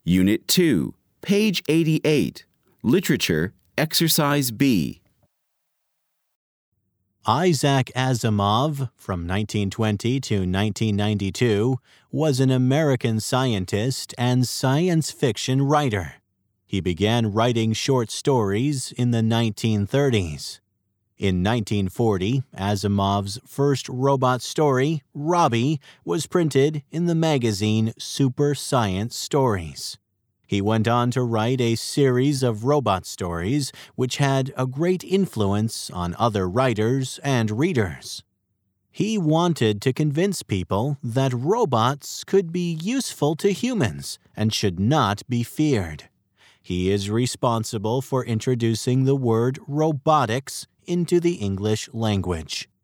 Unit 2, page 88, Literature, Exercise B. Isaac Asimov, from 1920 to 1992, was an American scientist and science fiction writer. He began writing short stories in the 1930s. In 1940, Asimov's first robot story, Robbie, was printed in the magazine Super Science Stories. He went on to write a series of robot stories which had a great influence on other writers and readers. He wanted to convince people that robots could be useful to humans and should not be feared. He is responsible for introducing the word robotics into the English language.